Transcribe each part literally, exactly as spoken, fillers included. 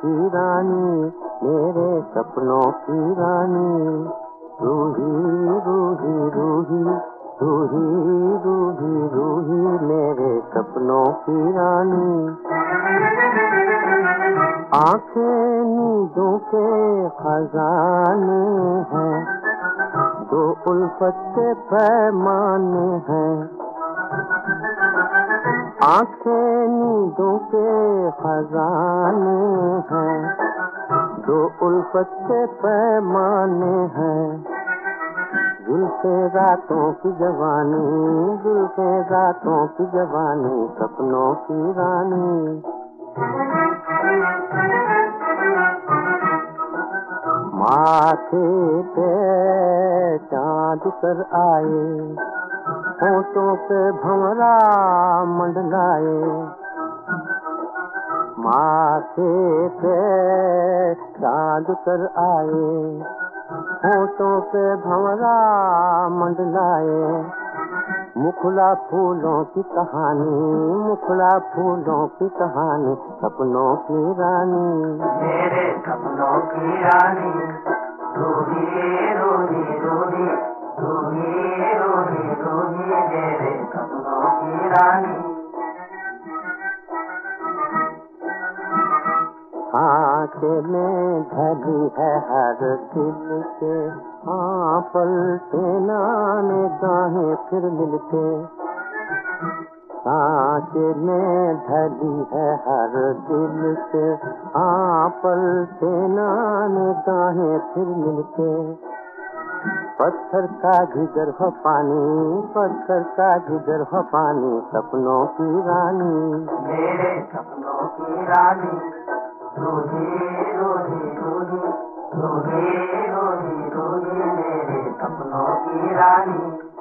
की रानी, मेरे सपनों की रानी। रूही रूही रूही रूही रूही रूही मेरे सपनों की रानी। आंखें नींदों के खजाने हैं, दो उल्फत के पैमाने हैं। आंखें नींदों के खजाने हैं, दो उल्फत के पैमाने हैं। जुल्फे रातों की जवानी, जुल्फे रातों की जवानी, सपनों की रानी। माथे पे चाँद उतर आए, होठों पे भंवरा मंडलाए। माथे पे चाँद उतर आए, होठों पे भंवरा मंडलाए। मुखला फूलों की कहानी, मुखला फूलों की कहानी, सपनों की रानी। मेरे सपनों की रानी, रूही रूही रूही रूही रूही रूही मेरे सपनों की रानी। सांचे में ढली है हर दिल के, हाँ पलटे नाने गाहें फिर मिलके। सांचे में ढली है हर दिल के, हाँ पलटे नाने गाहें फिर मिलके। पत्थर का जिगर हो पानी, पत्थर का जिगर हो पानी, सपनों की रानी। मेरे सपनों की रानी, रूही रूही रूही रूही रूही रूही मेरे सपनों की रानी।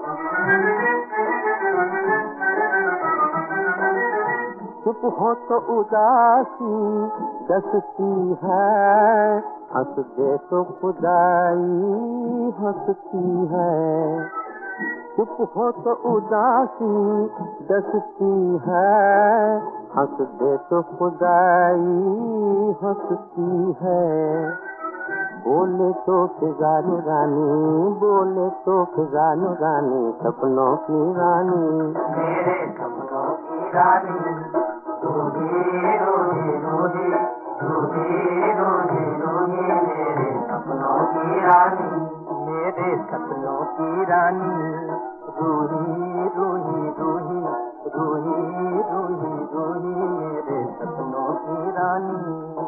चुप हो तो उदासी दसती है, हंस दे तो खुदाई हंसती है। चुप हो तो उदासी दसती है, हंस दे तो खुदाई हंसती है। बोले तो फिजानो रानी, बोले तो फिजानो रानी, सपनों की रानी। मेरे सपनों की रानी, रूही रूही रूही रूही रूही रूही मेरे सपनों की रानी। मेरे सपनों की रानी, रूही रूही रूही रूही रूही रूही मेरे सपनों की रानी।